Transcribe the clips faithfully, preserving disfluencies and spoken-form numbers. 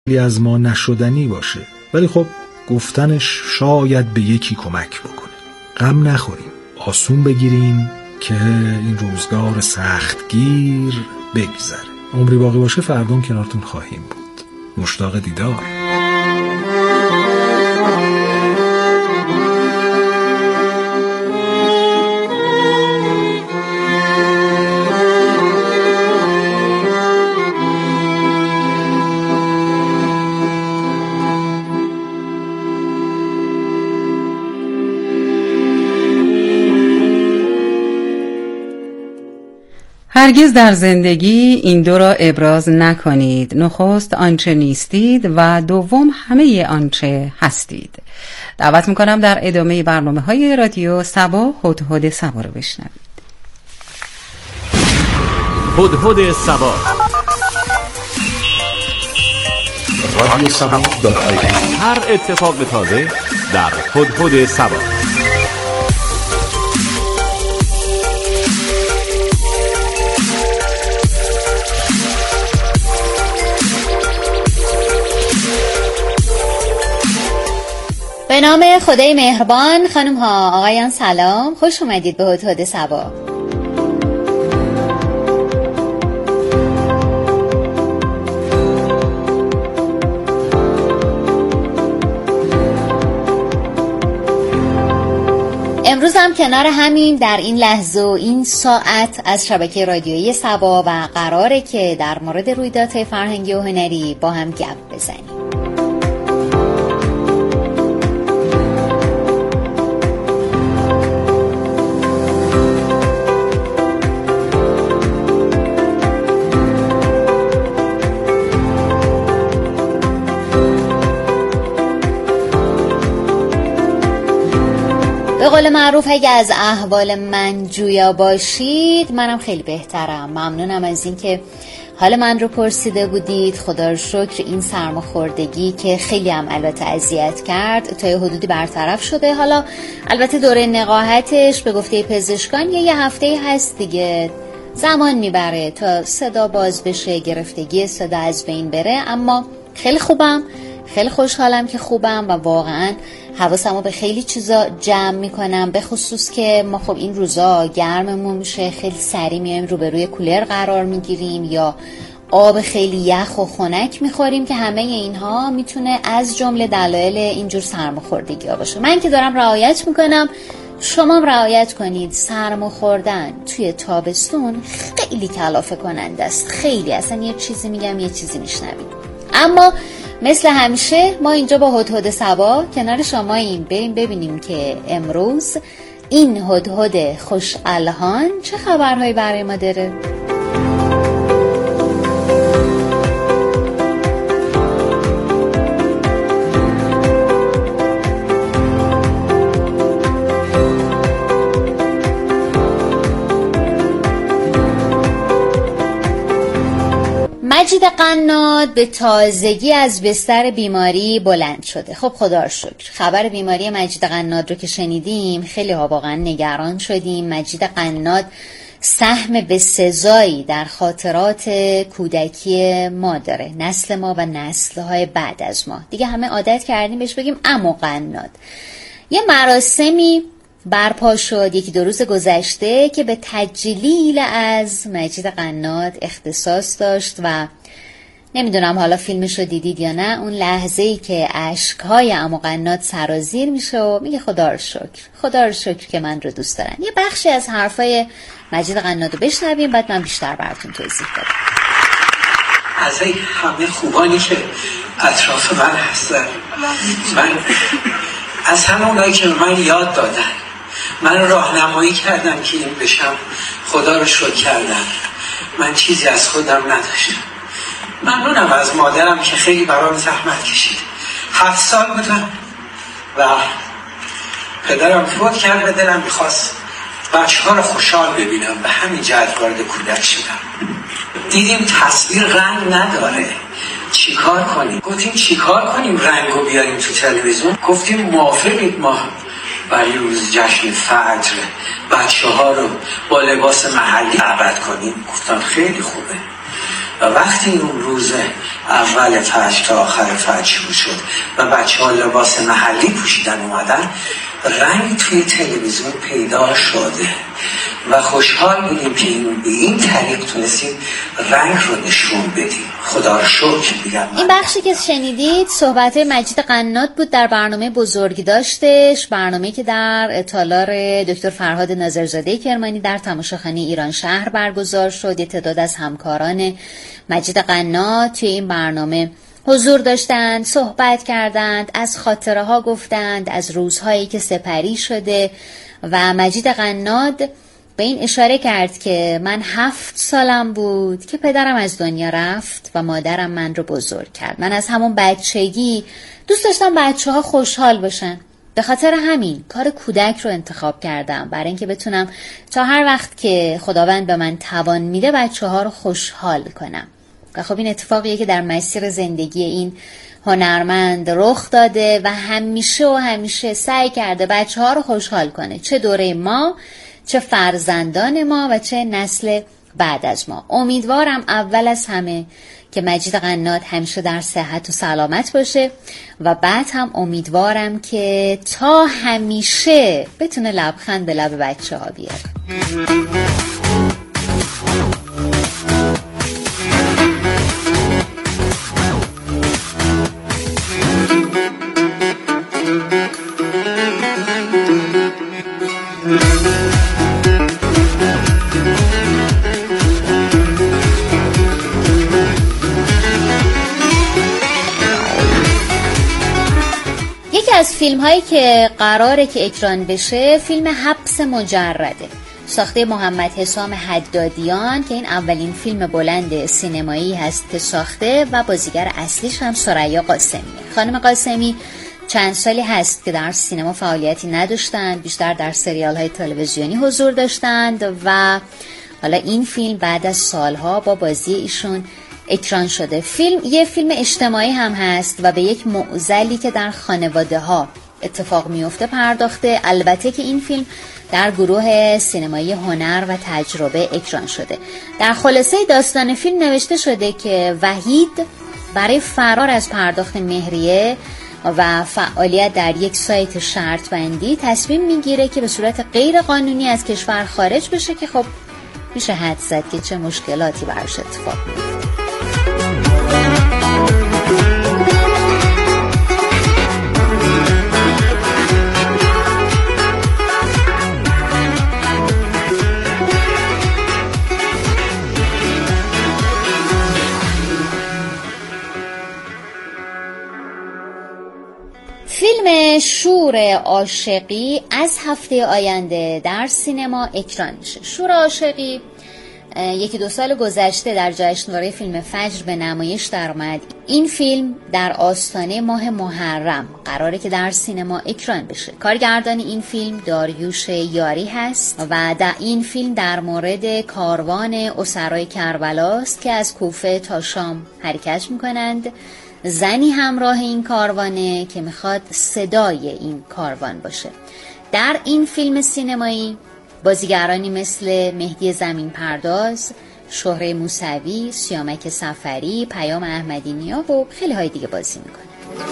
از ما نشدنی باشه، ولی خب گفتنش شاید به یکی کمک بکنه. غم نخوریم، آسون بگیریم که این روزگار سختگیر بگذره. عمری باقی باشه فردا کنارتون خواهیم بود. مشتاق دیدار. هرگز در زندگی این دو را ابراز نکنید: نخست آنچه نیستید و دوم همه آنچه هستید. دعوت میکنم در ادامه برنامه های رادیو صبا هدهد صبا رو بشنوید. هدهد صبا، رادیو صبا دات آی ای. هر اتفاق تازه در هدهد صبا. به نام خدای مهربان. خانم ها آقایان سلام، خوش اومدید به هدهد صبا. امروز هم کنار همین در این لحظه و این ساعت از شبکه رادیویی صبا و قراره که در مورد رویدادهای فرهنگی و هنری با هم گپ بزنیم. به قول معروف اگه از احوال من جویا باشید منم خیلی بهترم. ممنونم از این که حال من رو پرسیده بودید. خدا رو شکر این سرماخوردگی که خیلی هم البته اذیت کرد تا یه حدودی برطرف شده. حالا البته دوره نقاهتش به گفته پزشکان یه هفته هست دیگه، زمان میبره تا صدا باز بشه، گرفتگی صدا از بین بره. اما خیلی خوبم، خیلی خوشحالم که خوبم و واقعا حواسمو به خیلی چیزا جمع میکنم، به خصوص که ما خب این روزا گرممون میشه، خیلی سریع میایم روبروی کولر قرار میگیریم یا آب خیلی یخ و خنک میخوریم که همه اینها میتونه از جمله دلایل اینجور سرماخوردگی‌ها باشه. من که دارم رعایت میکنم، شما هم رعایت کنید. سرماخوردن توی تابستون خیلی کلافه کننده است، خیلی. اصلا یه چیزی میگم یه چیزی میشنویم. اما مثل همیشه ما اینجا با هدهد صبا کنار شماییم. بریم ببینیم که امروز این هدهد خوش الهان چه خبرهایی برای ما داره. مجید قناد به تازگی از بستر بیماری بلند شده. خب خدا رو شکر. خبر بیماری مجید قناد رو که شنیدیم خیلی ها واقعا نگران شدیم. مجید قناد سهم بسزایی در خاطرات کودکی ما داره، نسل ما و نسل‌های بعد از ما. دیگه همه عادت کردیم بهش بگیم عمو قناد. یه مراسمی برپا شد یکی دو روز گذشته که به تجلیل از مجید قناد اختصاص داشت و نمیدونم حالا فیلمش رو دیدید یا نه. اون لحظه‌ای که اشک‌های عمو قناد سرازیر میشه و میگه خدا رو شکر، خدا رو شکر که من رو دوست دارن. یه بخشی از حرفای مجید قناد رو بشنویم، بعد من بیشتر براتون توضیح بدم. از این همه خوبانی که اطراف من هستن، من از همه اونایی که من یاد دادن، من راهنمایی کردم که این بشم، خدا رو شکر کردم. من چیزی از خودم نداشتم. ممنونم از مادرم که خیلی برام زحمت کشید. هفت سال بودم و پدرم فوت کرد و دلم میخواست بچه ها رو خوشحال ببینم، به همین جهت وارد کودک شدم. دیدیم تصویر رنگ نداره، چیکار کنیم؟ گفتیم چیکار کنیم رنگو بیاریم تو تلویزیون؟ گفتیم موافقید ما برای روز جشن فجر بچه ها رو با لباس محلی دعوت کنیم؟ گفتن خیلی خوبه. و وقتی اون روز اول فجر تا آخر فجر شروع شد و بچه ها لباس محلی پوشیدن اومدن، رنگ توی تلویزیون پیدا شده و خوشحال بودیم که این به این طریق تونستیم رنگ رو نشون بدیم. خدا رو شکر میگم. این بخشی که شنیدید صحبت مجید قنات بود در برنامه بزرگ داشتش، برنامه که در تالار دکتر فرهاد ناظرزاده کرمانی در تماشاخانه ایران شهر برگزار شد. یه تعداد از همکاران مجید قنات توی این برنامه حضور داشتند، صحبت کردند، از خاطره ها گفتند، از روزهایی که سپری شده و مجید قنات به این اشاره کرد که من هفت سالم بود که پدرم از دنیا رفت و مادرم من رو بزرگ کرد. من از همون بچگی دوست داشتم بچه ها خوشحال باشن، به خاطر همین کار کودک رو انتخاب کردم، برای اینکه بتونم تا هر وقت که خداوند به من توان میده بچه ها رو خوشحال کنم. و خب این اتفاقیه که در مسیر زندگی این هنرمند رخ داده و همیشه و همیشه سعی کرده بچه ها رو خوشحال کنه، چه دوره ما، چه فرزندان ما و چه نسل بعد از ما. امیدوارم اول از همه که مجید قنات همیشه در صحت و سلامت باشه و بعد هم امیدوارم که تا همیشه بتونه لبخند به لب بچه ها بیاره. از فیلم هایی که قراره که اکران بشه فیلم حبس مجرده، ساخته محمد حسام حدادیان که این اولین فیلم بلند سینمایی هست که ساخته و بازیگر اصلیش هم ثریا قاسمیه. خانم قاسمی چند سالی هست که در سینما فعالیتی نداشتند، بیشتر در سریال های تلویزیونی حضور داشتند و حالا این فیلم بعد از سالها با بازی ایشون اکران شده. فیلم یه فیلم اجتماعی هم هست و به یک معضلی که در خانواده ها اتفاق میفته پرداخته. البته که این فیلم در گروه سینمایی هنر و تجربه اکران شده. در خلاصه داستان فیلم نوشته شده که وحید برای فرار از پرداخت مهریه و فعالیت در یک سایت شرط بندی تصمیم میگیره که به صورت غیر قانونی از کشور خارج بشه که خب میشه حد زد که چه مشکلاتی براش اتفاق میفته. فیلم شور عاشقی از هفته آینده در سینما اکران میشه. شور عاشقی یکی دو سال گذشته در جشنواره فیلم فجر به نمایش در اومد. این فیلم در آستانه ماه محرم قراره که در سینما اکران بشه. کارگردان این فیلم داریوش یاری هست و در این فیلم در مورد کاروان اسرای کربلاست که از کوفه تا شام حرکت میکنند. زنی همراه این کاروانه که میخواد صدای این کاروان باشه. در این فیلم سینمایی بازیگرانی مثل مهدی زمین پرداز، شهره موسوی، سیامک سفری، پیام احمدی نیا و خیلی های دیگه بازی میکنه.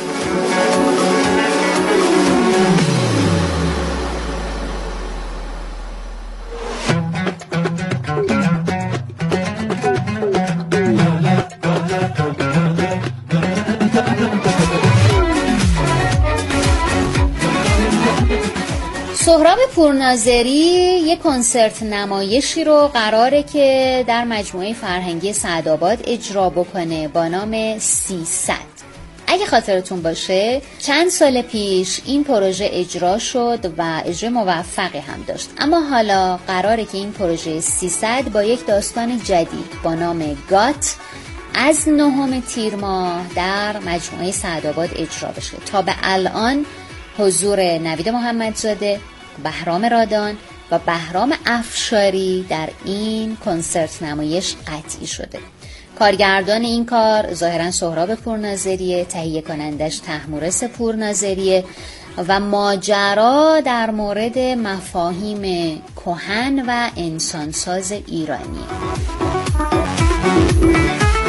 سهراب پورناظری یک کنسرت نمایشی رو قراره که در مجموعه فرهنگی سعدآباد اجرا بکنه با نام سیصد. اگه خاطرتون باشه چند سال پیش این پروژه اجرا شد و اجرا موفقی هم داشت، اما حالا قراره که این پروژه سیصد با یک داستان جدید با نام گات از نهم تیر ماه در مجموعه سعدآباد اجرا بشه. تا به الان حضور نوید محمدزاده، بهرام رادان و بهرام افشاری در این کنسرت نمایش قطعی شده. کارگردان این کار ظاهرا سهراب پورناظریه، تهیه کنندش طهمورث پورناظریه و ماجرا در مورد مفاهیم کهن و انسانساز ایرانی.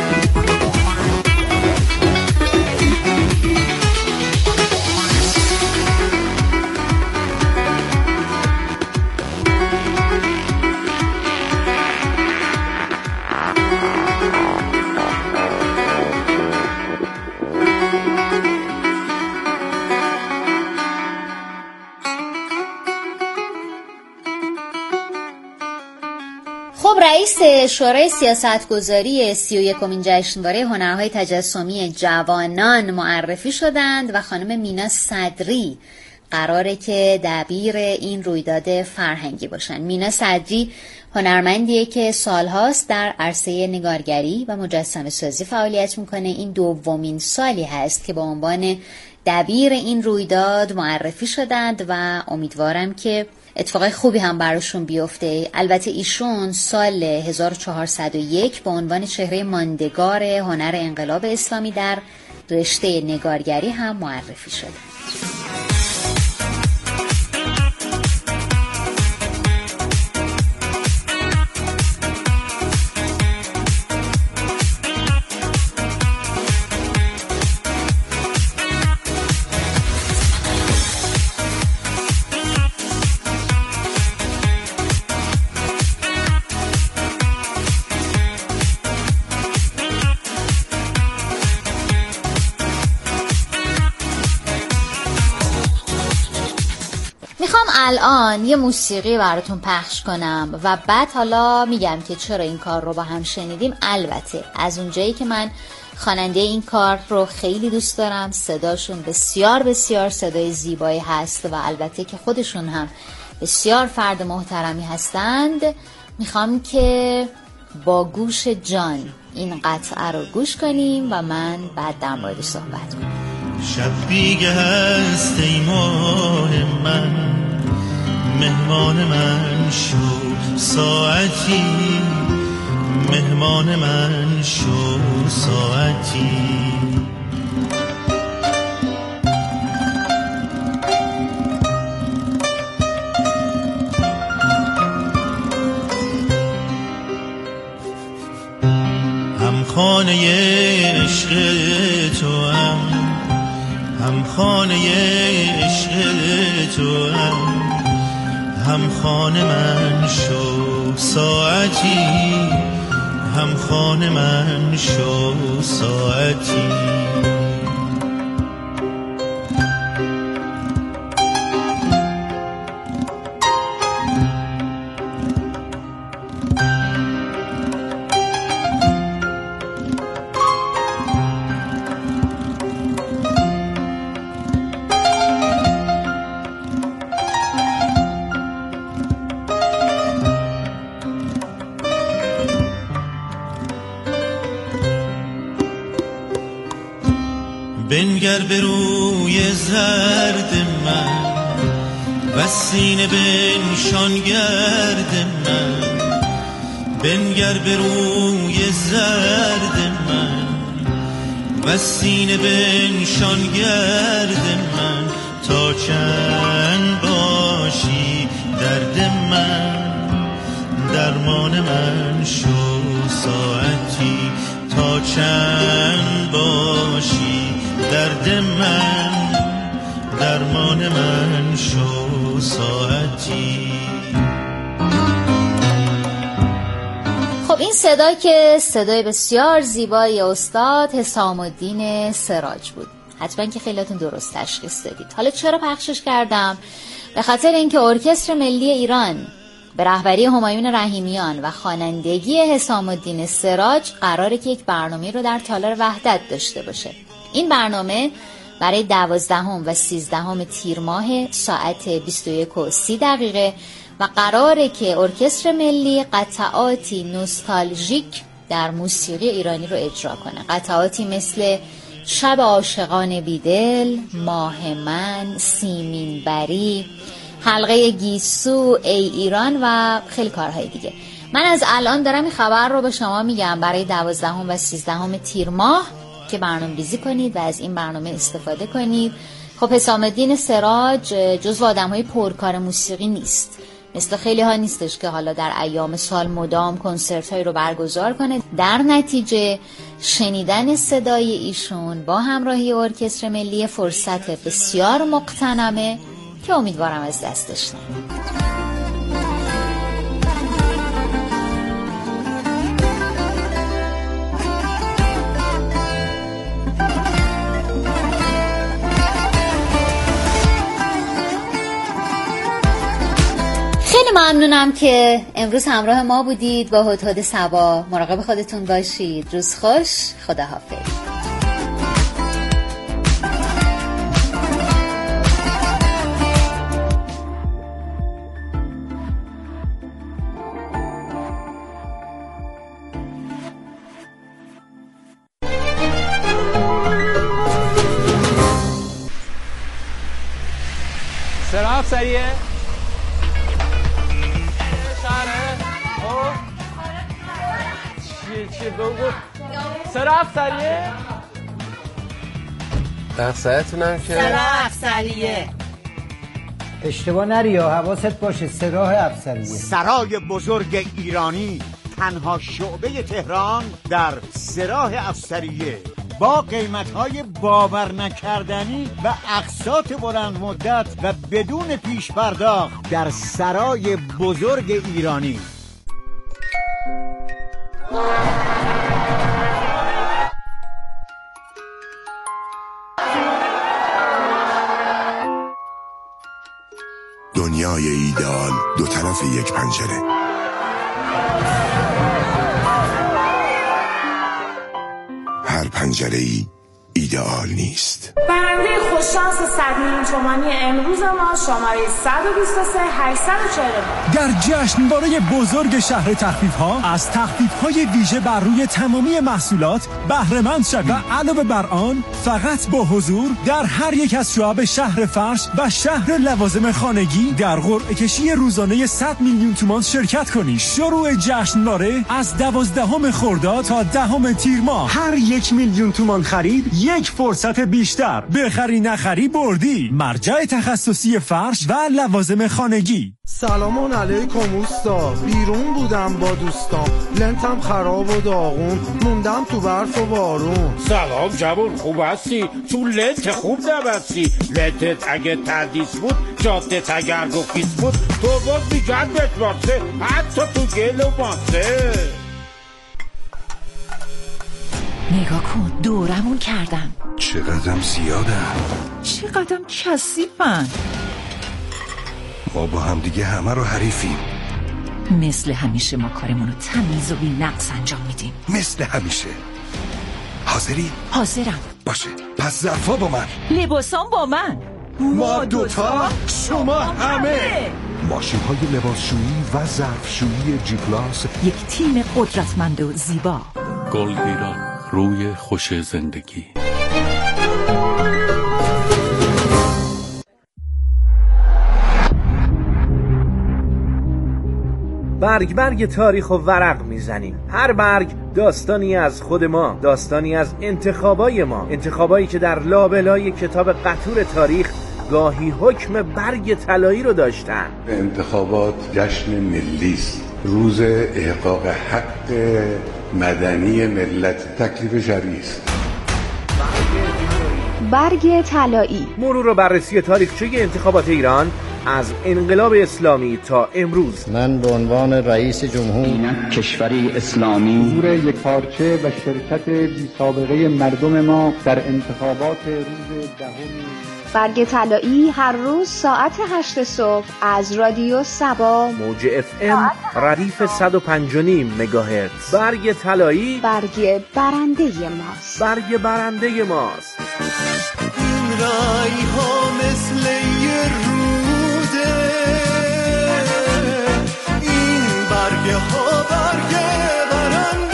رئیس شورای سیاستگذاری سی و یکمین جشنواره هنرهای تجسمی جوانان معرفی شدند و خانم مینا صدری قراره که دبیر این رویداد فرهنگی باشن. مینا صدری هنرمندیه که سالهاست در عرصه نگارگری و مجسمه سازی فعالیت میکنه. این دومین سالی هست که به عنوان دبیر این رویداد معرفی شدند و امیدوارم که اتفاقای خوبی هم براشون بیفته. البته ایشون سال هزار و چهارصد و یک به عنوان چهره ماندگار هنر انقلاب اسلامی در رشته نگارگری هم معرفی شدند. میخوام الان یه موسیقی براتون پخش کنم و بعد حالا میگم که چرا این کار رو با هم شنیدیم. البته از اونجایی که من خواننده این کار رو خیلی دوست دارم، صداشون بسیار بسیار صدای زیبایی هست و البته که خودشون هم بسیار فرد محترمی هستند، میخوام که با گوش جان این قطعه رو گوش کنیم و من بعد در موردش صحبت کنم. شب دیگه هست ای ماه من، مهمان من شو ساعتی، مهمان من شو ساعتی. هم خانه عشق تو هم هم خانه عشق تو هم هم خانه من شو ساعتی، هم خانه من شو ساعتی. بنگر به روی زرد من و سینه بنشان گرد من، بنگر به روی زرد من و سینه بنشان گرد من، تا چند باشی درد من، درمان من شو ساعتی، تا چند باشی درد من، درمان من شو ساعتی. خب این صدا که صدای بسیار زیبای استاد حسام الدین سراج بود. حتما که خیلیاتون درست تشخیص دادید. حالا چرا پخشش کردم؟ به خاطر اینکه ارکستر ملی ایران به رهبری همایون رحیمیان و خوانندگی حسام الدین سراج قراره که یک برنامه رو در تالار وحدت داشته باشه. این برنامه برای دوازدهم و سیزدهم تیر ماه ساعت بیست و یک و سی دقیقه و قراره که ارکستر ملی قطعاتی نوستالژیک در موسیقی ایرانی رو اجرا کنه. قطعاتی مثل شب عاشقان بیدل، ماه من، سیمین بری، حلقه گیسو، ای ایران و خیلی کارهای دیگه. من از الان دارم این خبر رو به شما میگم برای دوازدهم و سیزدهم تیر ماه که برنامه ریزی کنید و از این برنامه استفاده کنید. خب حسام الدین سراج جزو آدم‌های پرکار موسیقی نیست، مثل خیلی ها نیستش که حالا در ایام سال مدام کنسرت هایی رو برگزار کنه. در نتیجه شنیدن صدای ایشون با همراهی ارکستر ملی فرصت بسیار مقتنمه که امیدوارم از دستش نره. ممنونم که امروز همراه ما بودید با هدهد صبا. مراقب خودتون باشید. روز خوش. خداحافظ. سراب سریه شهره او چیه چیه بگو سراب سریه دقصایتونم که سراب سریه اشتباه نری یا حواست باشه. سراح افسریه، سرای بزرگ ایرانی، تنها شعبه تهران در سراح افسریه با قیمت‌های باور نکردنی و اقساط بلند مدت و بدون پیش پرداخت در سرای بزرگ ایرانی. دنیای ایدئال دو طرف یک پنجره. هر پنجره‌ای ایدئال نیست. برنده خوششانس صد میلیون تومانی امروز ما شماره صد و بیست و سه هشتصد و چهل و در جشنواره بزرگ شهر تخفیف‌ها از تخفیف‌های ویژه بر روی تمامی محصولات بهره مند شوید و علاوه بر آن فقط با حضور در هر یک از شعب شهر فرش و شهر لوازم خانگی در قرعه کشی روزانه صد میلیون تومان شرکت کنید. شروع جشنواره از دوازدهم خرداد تا دهم تیر ماه. هر یک میلیون تومان خرید یک فرصت بیشتر. بخری نخری بردی. مرجع تخصصی فرش و لوازم خانگی. سلام علیکم اوستا. بیرون بودم با دوستام، لنتم خراب و داغون، موندم تو برف و بارون. سلام جوون، خوب هستی؟ تو لنت خوب نبستی. لنتت اگه تردیس بود، جادت اگر گفیس بود، تو باز بیجن بشمارسه، حتی تو گل و ماسه. نگاه کن دورمون کردن. چقدرم زیادن، چقدرم کثیفن. ما با هم دیگه همه رو حریفیم. مثل همیشه ما کارمونو تمیز و بی نقص انجام میدیم. مثل همیشه. حاضری؟ حاضرم. باشه پس ظرفا با من، لباسام با من. ما دوتا شما همه. ماشین های لباسشویی و ظرفشویی جی پلاس، یک تیم قدرتمند و زیبا. گلگیران، روی خوش زندگی. برگ برگ تاریخ و ورق میزنیم. هر برگ داستانی از خود ما، داستانی از انتخابای ما، انتخابایی که در لابلای کتاب قطور تاریخ گاهی حکم برگ طلایی رو داشتن. انتخابات جشن ملی است، روز احقاق حق مدنی ملت، تکلیف شرعی است. برگ طلایی، مرور و بررسی تاریخچه انتخابات ایران از انقلاب اسلامی تا امروز. من به عنوان رئیس جمهور کشوری اسلامی، حضور یک پارچه و شرکت بی سابقه مردم ما در انتخابات روز دهم. برگ طلایی هر روز ساعت هشت صبح از رادیو صبا، موج اف ام ردیف صد و پنج و نیم مگاهرتز. برگ طلایی برگ برنده ماست. برگ برنده ماست. این رای ها مثل یه روده، این برگ ها برگ برنده.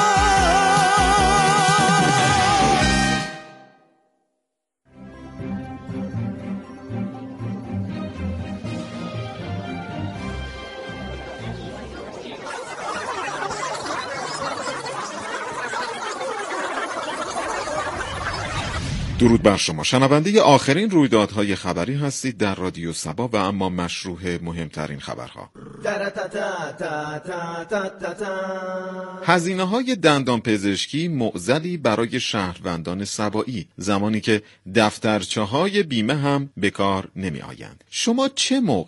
درود بر شما، شنونده آخرین رویدادهای خبری هستید در رادیو صبا و اما مشروع مهمترین خبرها. هزینه های دندان پزشکی معضلی برای شهروندان صبایی، زمانی که دفترچه های بیمه هم به کار نمی آیند. شما چه موقع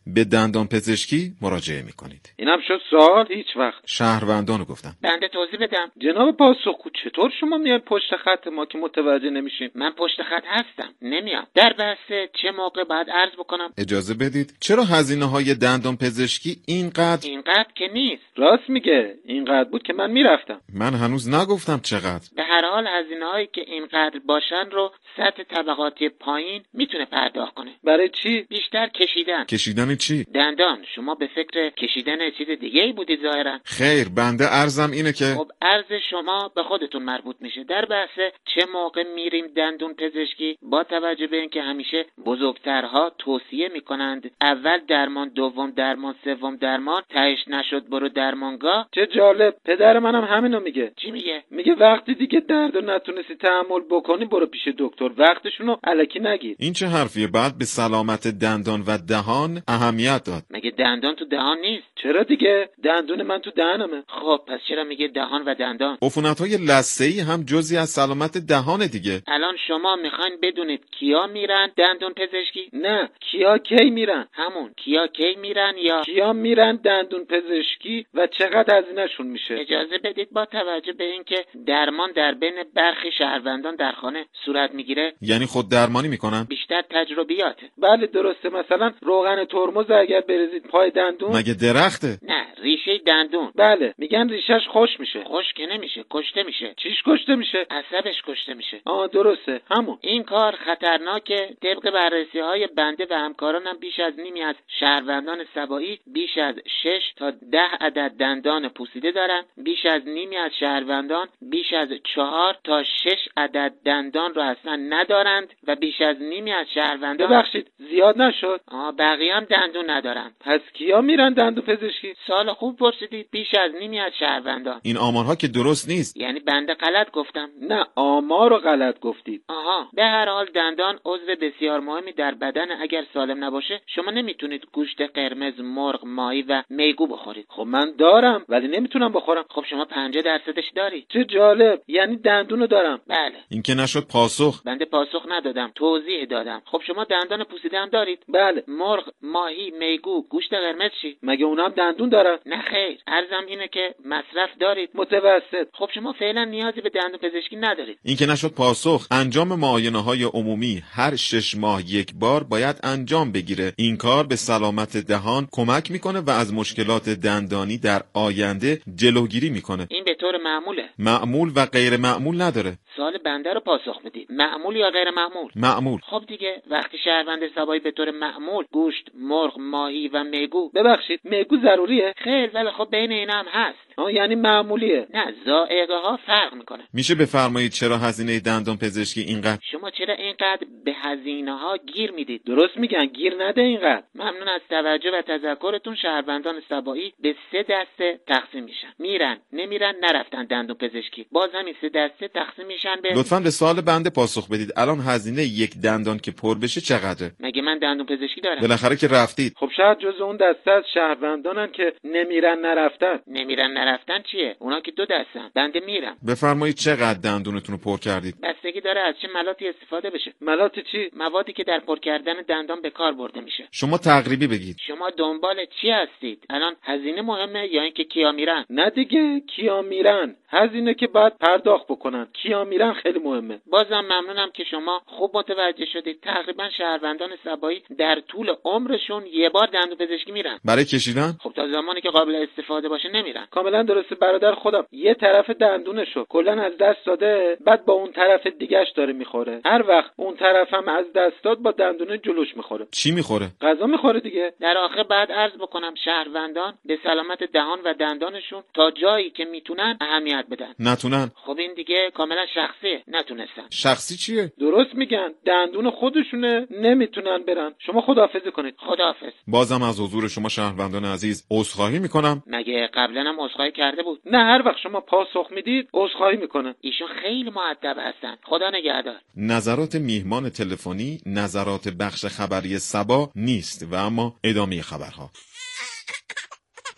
به دندان پزشکی مراجعه میکنید. اینم شد سوال؟ هیچ وقت. شهروندانو گفتم. بنده توضیح بدم. جناب پاسخگو چطور شما میای پشت خط ما که متوجه نمیشین؟ من پشت خط هستم، نمیام. در بحث چه موقع باید عرض بکنم؟ اجازه بدید. چرا هزینه‌های دندان پزشکی اینقدر؟ اینقدر که نیست. راست میگه، اینقدر بود که من میرفتم. من هنوز نگفتم چقدر. به هر حال هزینه‌هایی که اینقدر باشن رو سطح طبقاتی پایین میتونه پرداخت کنه. برای چی؟ بیشتر کشیدن. کشیدن چی؟ دندان. شما به فکر کشیدن چیز دیگه‌ای بودید ظاهرا. خیر، بنده عرضم اینه که خب عرض شما به خودتون مربوط میشه. در بحث چه موقع میریم دندون پزشکی، با توجه به اینکه همیشه بزرگترها توصیه میکنند اول درمان، دوم درمان، سوم درمان، تهش نشد برو درمانگاه. چه جالب، پدر منم همینو میگه. چی میگه؟ میگه وقتی دیگه درد رو نتونستی تحمل بکنی برو پیش دکتر، وقتشونو الکی نگیر. این چه حرفیه؟ بعد به سلامت دندان و دهان اهمیت داد. مگه دندان تو دهان نیست؟ چرا دیگه؟ دندون من تو دهنمه. خب پس چرا میگه دهان و دندان؟ عفونت‌های لثه‌ای هم جزئی از سلامت دهان دیگه. الان شما میخواین بدونید کیا میرن دندون پزشکی؟ نه، کیا کی میرن؟ همون کیا کی میرن یا کیا میرن دندون پزشکی و چقدر هزینه‌شون میشه؟ اجازه بدید با توجه به اینکه درمان در بین برخی شهروندان در خانه صورت میگیره. یعنی خود درمانی میکنن؟ بیشتر تجربیاته. بله درسته. مثلا روغن ترمز اگر بریزید پای دندون. مگه درخته؟ نه، ریشه دندون. بله، میگن ریشش خوش میشه. خوش که نمیشه، کشته میشه. چیش کشته میشه؟ عصبش کشته میشه. آه درسته، همون. این کار خطرناکه. طبق بررسی های بنده و همکارانم بیش از نیمی از شهروندان سبایی بیش از شش تا ده عدد دندان پوسیده دارن. بیش از نیمی از شهروندان بیش از چهار تا شش عدد دندان رو اصلا ندارند و بیش از نیمی از شهروندان ببخشید زیاد نشد؟ آه بقیه هم دندون ندارن. پس کیا میرن دندون پزشکی؟ سال خوب پرسیدید. بیش از نیمی از شهروندان. این آمارها که درست نیست. یعنی بنده غلط گفتم؟ نه، آمار رو غلط گفتید. آها. به هر حال دندان عضو بسیار مهمی در بدن. اگر سالم نباشه شما نمیتونید گوشت قرمز، مرغ، ماهی و میگو بخورید. خب من دارم ولی نمیتونم بخورم. خب شما پنجاه درصدش دارید. چه جالب، یعنی دندونو دارم. بله. این که نشد پاسخ. بنده پاسخ ندادم، توضیح دادم. خب شما دندان پوسیده هم دارید؟ بله. مرغ، ماهی، میگو، گوشت قرمز چی؟ مگه اونم دندون دارن؟ نه خیر، عرضم اینه که مصرف دارید. متوسط. خب شما فعلا نیازی به دندون پزشکی ندارید. این که نشد پاسخ. انجام معاینه‌های عمومی هر شش ماه یک بار باید انجام بگیره. این کار به سلامت دهان کمک میکنه و از مشکلات دندانی در آینده جلوگیری میکنه. این به طور معموله. معمول و غیر معمول نداره. سوال بنده رو پاسخ میدید. معمول یا غیر معمول؟ معمول. خب دیگه وقتی شهروند سبایی به طور معمول گوشت، مرغ، ماهی و میگو. ببخشید میگو ضروریه؟ خیر، ولی خب بین اینا هم هست. آه یعنی معمولیه؟ نه، ذائقه ها فرق میکنه. میشه بفرمایید چرا هزینه دندان پزشکی اینقدر؟ شما چرا اینقدر به هزینه ها گیر میدید؟ درست میگن، گیر نده اینقدر. ممنون از توجه و تذکرتون. شهروندان سبایی به سه دسته تقسیم میشن. میرن، نمیرن، نرفتن دندون پزشکی. باز همین سه دسته تقسیم میشن به. لطفاً به سوال بنده پاسخ بدید. الان هزینه یک دندان که پر بشه چقدره؟ مگه من دندون پزشکی دارم؟ بالاخره که رفتید. خب شاید جز اون دسته از شهروندانن که نمیرن نرفتن. نمیرن نرفتن چیه؟ اونا که دو دستن. بنده میرم. بفرمایید چقدر دندونتون رو پر کردید؟ بستگی داره از چه ملاتی استفاده بشه. ملات چی؟ موادی که در پر کردن دندان به کار برده میشه. شما تقریبی بگید. شما دنبال چی هستید؟ الان هزینه مهمه یا اینکه کیا میرن؟ نه دیگه، کیا میرن. هزینه که باید پرداخت بکنن. کیا میرن خیلی مهمه. بازم ممنونم که شما خوب متوجه شدید. تقریبا شهروندان سبایی در طول عمرشون یه بار دندون پزشکی میرن. برای کشیدن؟ خب تا زمانی که قابل استفاده باشه نمیرن. کاملا درسته. برادر خودم یه طرف دندونشو کلا از دست داده، بعد با اون طرف دیگه‌اش داره میخوره. هر وقت اون طرف هم از دست داد با دندون جلوش میخوره. چی میخوره؟ غذا میخوره دیگه. در آخر بعد عرض بکنم شهروندان به سلامت دهان و دندانشون تا جایی که میتونن اهمیت بدن. نتونن؟ خب این دیگه کاملا شخصیه. نتونستن. شخصی چیه؟ درست میگن، دندون خودشونه، نمیتونن برن. شما خداحافظی کنید. خداحافظ. بازم از حضور شما شهروندان عزیز عذرخواهی میکنم. مگه قبلا هم عذرخواهی کرده بود؟ نه، هر وقت شما پاسخ میدید عذرخواهی میکنه. ایشون خیلی مؤدب هستن. خدا نگهدار. نظرات میهمان تلفنی نظرات بخش خبری سبا نیست و اما ادامه خبرها.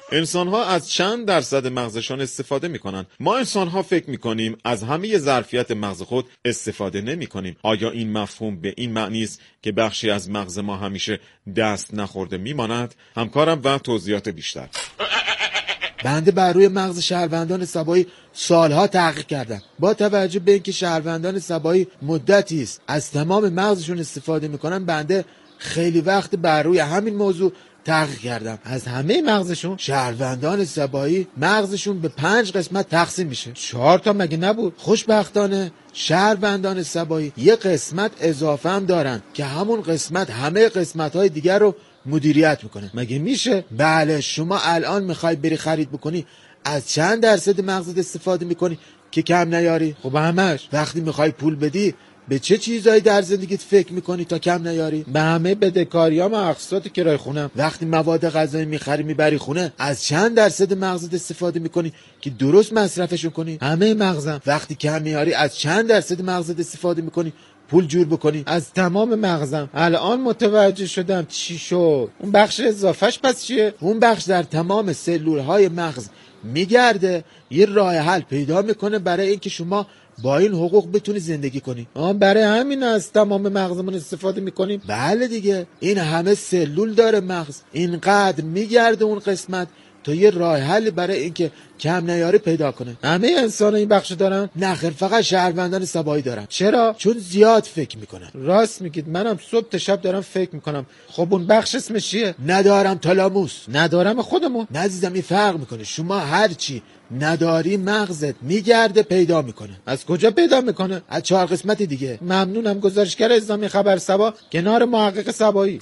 انسان‌ها از چند درصد مغزشون استفاده می‌کنن؟ ما انسان‌ها فکر می‌کنیم از همه ظرفیت مغز خود استفاده نمی‌کنیم. آیا این مفهوم به این معنی است که بخشی از مغز ما همیشه دست نخورده میماند؟ همکارم و توضیحات بیشتر. بنده بر روی مغز شهروندان سبایی سالها تحقیق کردم. با توجه به اینکه شهروندان سبایی مدتی است از تمام مغزشون استفاده میکنن، بنده خیلی وقت بر روی همین موضوع تحقیق کردم. از همه مغزشون شهروندان سبایی مغزشون به پنج قسمت تقسیم میشه. چهار تا مگه نبود؟ خوشبختانه شهروندان سبایی یه قسمت اضافه هم دارن که همون قسمت همه قسمت‌های دیگر رو مدیریت میکنه. مگه میشه؟ بله. شما الان میخوای بری خرید بکنی، از چند درصد مغزت استفاده میکنی که کم نیاری؟ خب همش. وقتی میخوای پول بدی به چه چیزایی در زندگیت فکر میکنی تا کم نیاری؟ به همه بدهکاریام و اقساط کرایه خونم. وقتی مواد غذایی میخری میبری خونه، از چند درصد مغزت استفاده میکنی که درست مصرفشون کنی؟ همه مغزم. وقتی کم میاری از چند درصد مغزت استفاده میکنی پول جور بکنی؟ از تمام مغزم. الان متوجه شدم چی شد. اون بخش اضافهش پس چیه؟ اون بخش در تمام سلولهای مغز میگرده، یه راه حل پیدا میکنه برای اینکه شما با این حقوق بتونی زندگی کنی. آن برای همین از تمام مغزمون استفاده میکنیم. بله دیگه، این همه سلول داره مغز، اینقدر میگرده اون قسمت تا یه راه حل برای اینکه کم نیاری پیدا کنه. همه انسان این بخش دارن؟ نه خیر، فقط شهروندان سبایی دارن. چرا؟ چون زیاد فکر میکنن. راست میگید، منم صبح تا شب دارم فکر میکنم. خب اون بخش اسمش چیه؟ ندارم تالاموس. ندارم خودمون. نزیزم این فرق میکنه. شما هر چی نداری مغزت میگرده پیدا میکنه. از کجا پیدا میکنه؟ از چهار قسمت دیگه. ممنونم. گزارشگر اسلامی خبر سبا کنار محقق سبایی.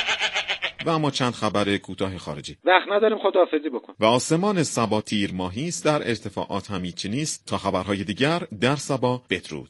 و اما چند خبر کوتاه خارجی. وقت نداریم، خداحافظی بکن. و آسمان سبا تیر ماهی است، در ارتفاعات هم هیچی نیست. تا خبرهای دیگر در سبا بدرود.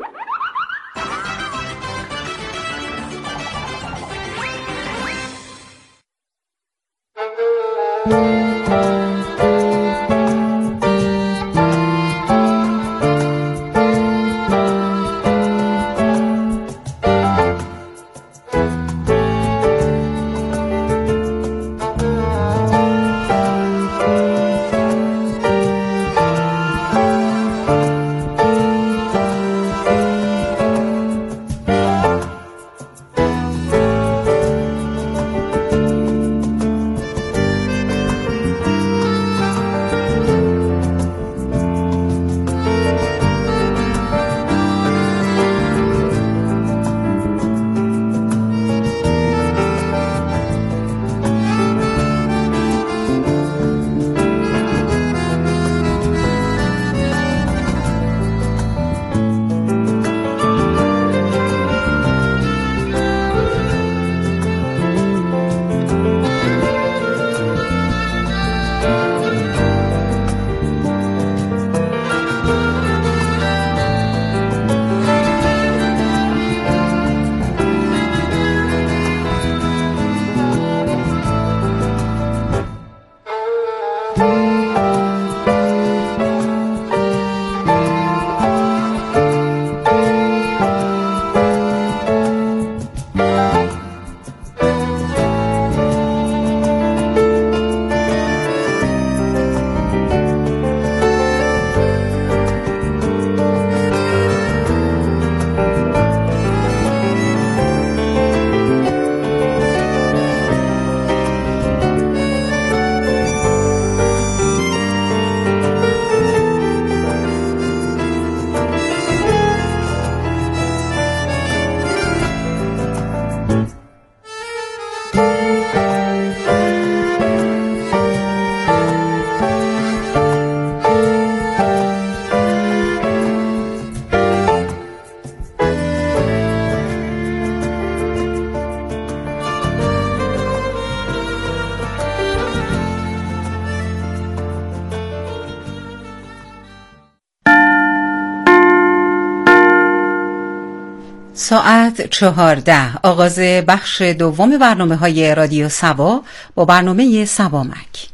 ساعت چهارده، آغاز بخش دوم برنامه های رادیو سبا با برنامه سبامک.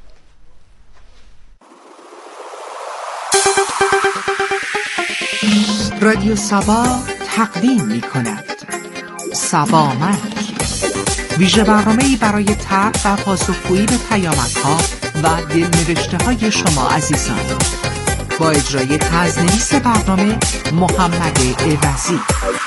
رادیو سبا تقدیم می کند سبامک، ویژه برنامه‌ای برای طرح و پاسخگویی به پیامک‌ها و دلنوشته های شما عزیزان. با اجرای تزنویس برنامه محمد عوضی.